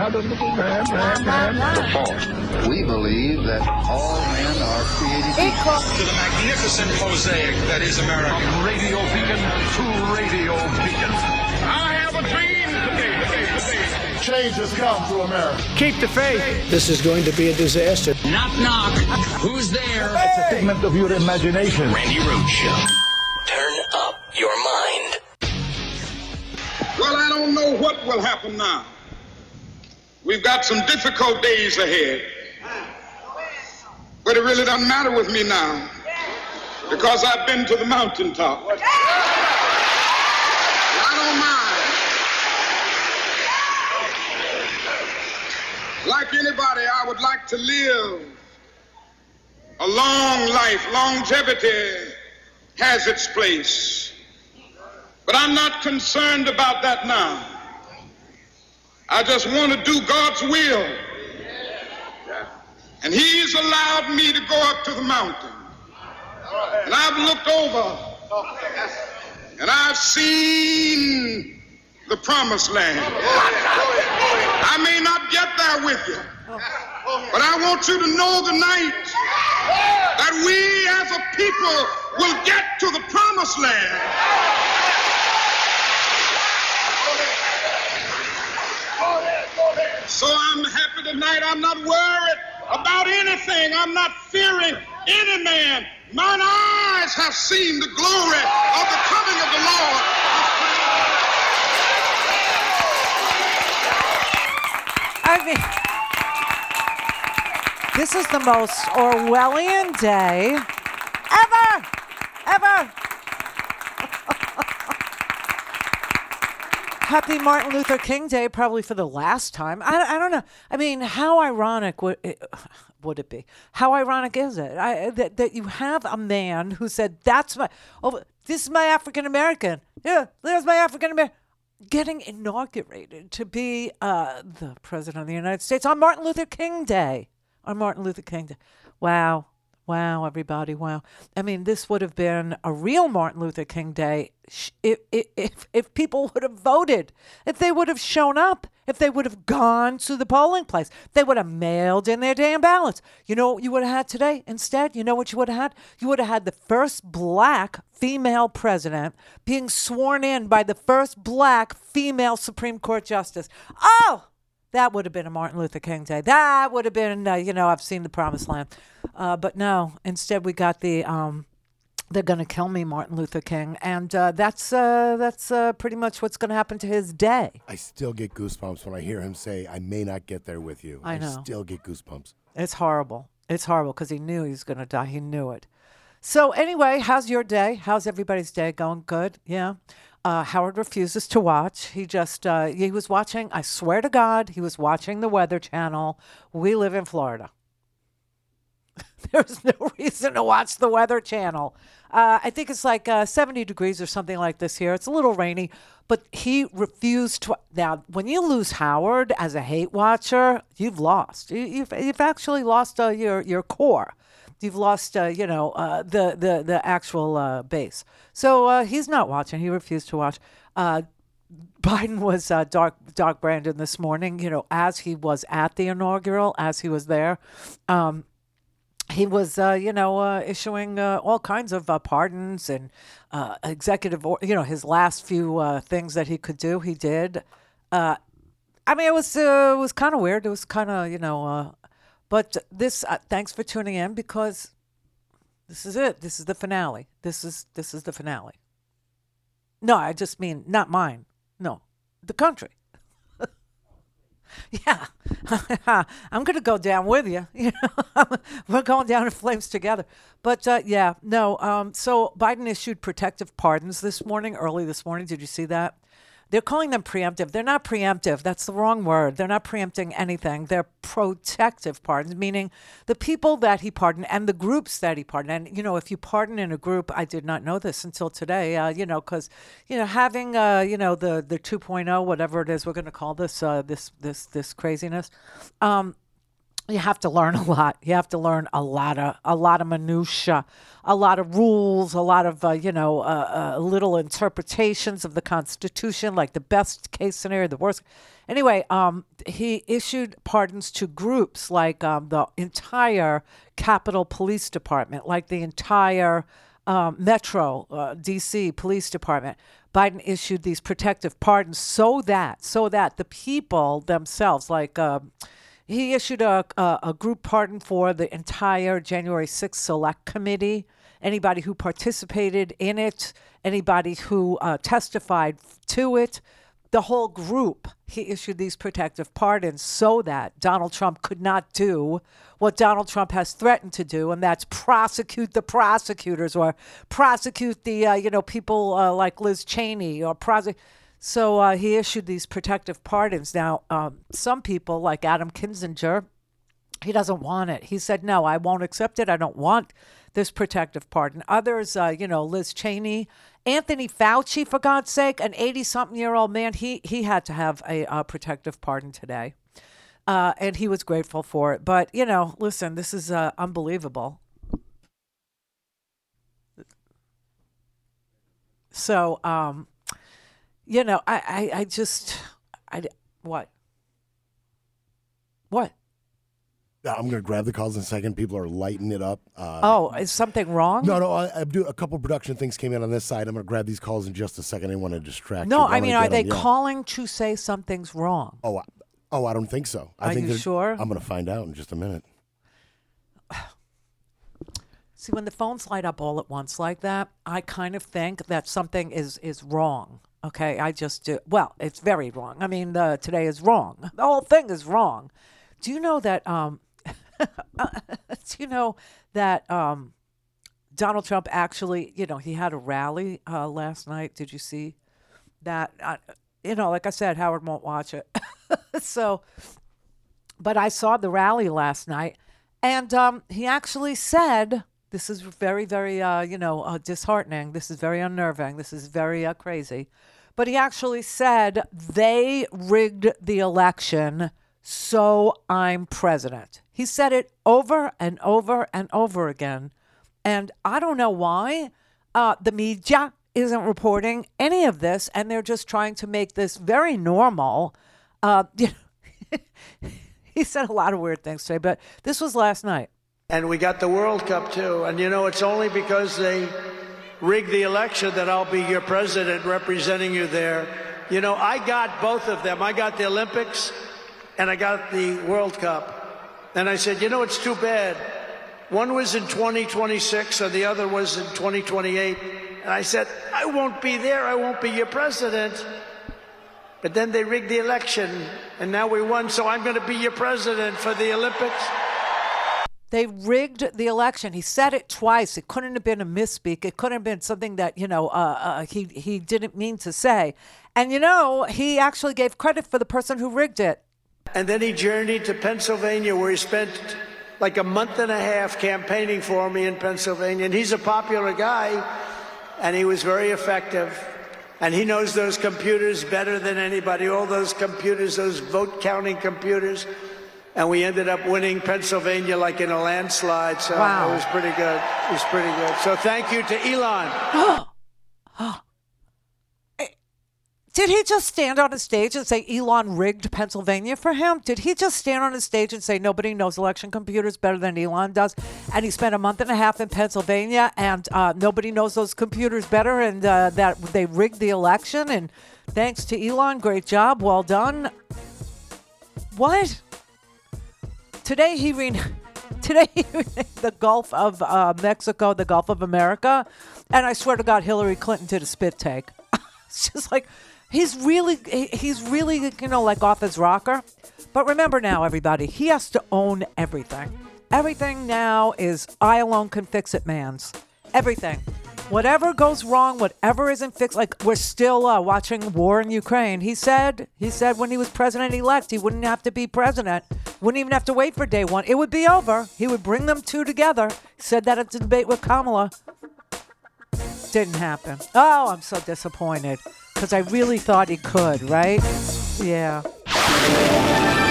Fourth, we believe that all men are created equal. To the magnificent mosaic that is America. From radio beacon to radio beacon. I have a dream today. Change has come to America. Keep the faith. This is going to be a disaster. Knock, knock. Who's there? It's a figment of your imagination. Randy Rhoads Show. Turn up your mind. Well, I don't know what will happen now. We've got some difficult days ahead. But it really doesn't matter with me now, because I've been to the mountaintop. I don't mind. Like anybody, I would like to live a long life. Longevity has its place. But I'm not concerned about that now. I just want to do God's will. And He's allowed me to go up to the mountain. And I've looked over and I've seen the promised land. I may not get there with you, but I want you to know tonight that we as a people will get to the promised land. So I'm happy tonight. I'm not worried about anything. I'm not fearing any man. Mine eyes have seen the glory of the coming of the Lord. I mean, this is the most Orwellian day ever. Happy Martin Luther King Day, probably for the last time. I don't know. I mean, how ironic would it be? How ironic is it that you have a man who said, this is my African American. Yeah, there's my African American. Getting inaugurated to be the president of the United States on Martin Luther King Day. Wow, everybody, wow. I mean, this would have been a real Martin Luther King Day if people would have voted, if they would have shown up, if they would have gone to the polling place. They would have mailed in their damn ballots. You know what you would have had today? Instead, you know what you would have had? You would have had the first black female president being sworn in by the first black female Supreme Court justice. Oh! That would have been a Martin Luther King Day. That would have been, I've seen the promised land. But no, instead we got the they're going to kill me, Martin Luther King. And that's pretty much what's going to happen to his day. I still get goosebumps when I hear him say, I may not get there with you. I know. Still get goosebumps. It's horrible. It's horrible because he knew he was going to die. He knew it. So anyway, how's your day? How's everybody's day going? Good? Yeah. Howard refuses to watch. He was watching, I swear to God, he was watching the Weather Channel. We live in Florida. There's no reason to watch the Weather Channel. I think it's like 70 degrees or something like this here. It's a little rainy, but he refused to. Now, when you lose Howard as a hate watcher, you've lost. You've actually lost your core. You've lost, the actual base. So he's not watching. He refused to watch. Biden was Doc Brandon this morning, as he was at the inaugural, as he was there. He was, issuing all kinds of pardons and executive, his last few things that he could do, he did. It was kind of weird. It was kind of, but this, thanks for tuning in, because this is it. This is the finale. This is the finale. No, I just mean not mine. No, the country. Yeah, I'm going to go down with you. We're going down in flames together. But so Biden issued protective pardons early this morning. Did you see that? They're calling them preemptive. They're not preemptive. That's the wrong word. They're not preempting anything. They're protective pardons, meaning the people that he pardoned and the groups that he pardoned. And, if you pardon in a group, I did not know this until today, because, having, the 2.0, whatever it is we're going to call this, this craziness, you have to learn a lot. You have to learn a lot of minutia, a lot of rules, a lot of little interpretations of the Constitution, like the best case scenario, the worst. Anyway, he issued pardons to groups like the entire Capitol Police Department, like the entire Metro D.C. Police Department. Biden issued these protective pardons so that the people themselves, like. He issued a group pardon for the entire January 6th Select Committee, anybody who participated in it, anybody who testified to it, the whole group. He issued these protective pardons so that Donald Trump could not do what Donald Trump has threatened to do, and that's prosecute the prosecutors or prosecute the people like Liz Cheney or prosecute. So he issued these protective pardons. Now, some people, like Adam Kinzinger, he doesn't want it. He said, no, I won't accept it. I don't want this protective pardon. Others, Liz Cheney, Anthony Fauci, for God's sake, an 80-something-year-old man, he had to have a protective pardon today. And he was grateful for it. But, listen, this is unbelievable. So, what? What? I'm going to grab the calls in a second. People are lighting it up. Is something wrong? No. I do a couple production things came in on this side. I'm going to grab these calls in just a second. I didn't want to distract you. No, I mean, are they calling to say something's wrong? Oh, I don't think so. Are you sure? I'm going to find out in just a minute. See, when the phones light up all at once like that, I kind of think that something is wrong. Okay, I just do. Well, it's very wrong. I mean, today is wrong. The whole thing is wrong. Do you know that? Donald Trump actually, he had a rally last night. Did you see that? Like I said, Howard won't watch it. But I saw the rally last night, and he actually said, this is very, very, disheartening. This is very unnerving. This is very crazy. But he actually said they rigged the election, so I'm president. He said it over and over and over again. And I don't know why the media isn't reporting any of this, and they're just trying to make this very normal. He said a lot of weird things today, but this was last night. And we got the World Cup, too. And, it's only because they rigged the election that I'll be your president representing you there. I got both of them. I got the Olympics and I got the World Cup. And I said, it's too bad. One was in 2026 and the other was in 2028. And I said, I won't be there. I won't be your president. But then they rigged the election and now we won. So I'm going to be your president for the Olympics. They rigged the election. He said it twice. It couldn't have been a misspeak. It couldn't have been something that, he didn't mean to say. And, he actually gave credit for the person who rigged it. And then he journeyed to Pennsylvania, where he spent like a month and a half campaigning for me in Pennsylvania. And he's a popular guy, and he was very effective. And he knows those computers better than anybody, all those computers, those vote-counting computers. And we ended up winning Pennsylvania like in a landslide. So wow. It was pretty good. It was pretty good. So thank you to Elon. Did he just stand on a stage and say Elon rigged Pennsylvania for him? Did he just stand on a stage and say nobody knows election computers better than Elon does? And he spent a month and a half in Pennsylvania and nobody knows those computers better and that they rigged the election? And thanks to Elon, great job. Well done. What? Today he renamed the Gulf of Mexico the Gulf of America, and I swear to God, Hillary Clinton did a spit take. It's just like he's really like off his rocker. But remember now, everybody, he has to own everything. Everything now is I alone can fix it, man's. Everything. Whatever goes wrong, whatever isn't fixed, like we're still watching war in Ukraine. He said when he was president-elect, he wouldn't have to be president. Wouldn't even have to wait for day one. It would be over. He would bring them two together. He said that at the debate with Kamala. Didn't happen. Oh, I'm so disappointed because I really thought he could, right? Yeah.